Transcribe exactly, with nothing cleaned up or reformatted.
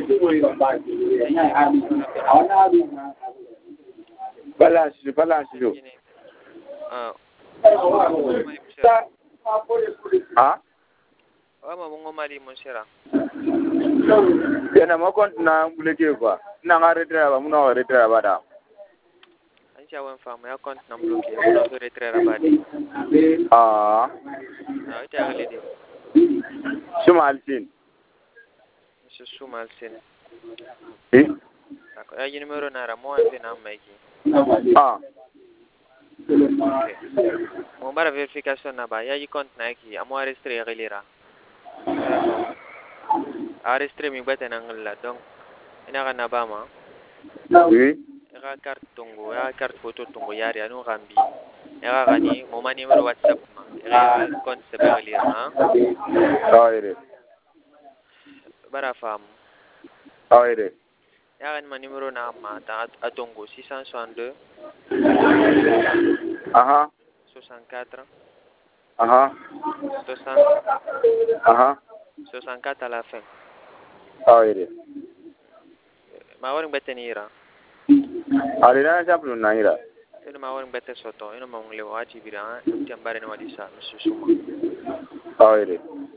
Balance, balance yo. Ah. Ah? Ama mungo mali monsera. Yana makon na buleke kwa. Na ngare tra muna ngare tra bada. Ancha wan fama ya compte na bloqué. Muna ko retraire badi. Ah. Ah, ita gale di. Suma alsin. Monsieur Soumal Sen. Eh? D'accord. Ya numéro na ra mo ande na maiki. Ah. Okay. Mo bara verification na ba ya yi compte na ki amo enregistré relira. Enregistré mi bata na ngalla donc ina kana ba ma. Oui. Ya carte tongo, ya carte photo tongo yari anu gambi. Ya gani mo ma numéro WhatsApp ma. Ya compte se ba relira ha. Ah, ere. Bara fam. Ah, ere. Ya gani ma numéro na ma ta atongo six cent soixante-deux. Aha. soixante-quatre. Aha. soixante. Aha. soixante-quatre à la fin. Ah, ere. Ma warin betenira. Ali na japlu na ira. Ino ma warin bete soto, ino ma ungle wati bira, tiambare ne wadisa, Monsieur Souma. Ah, ere.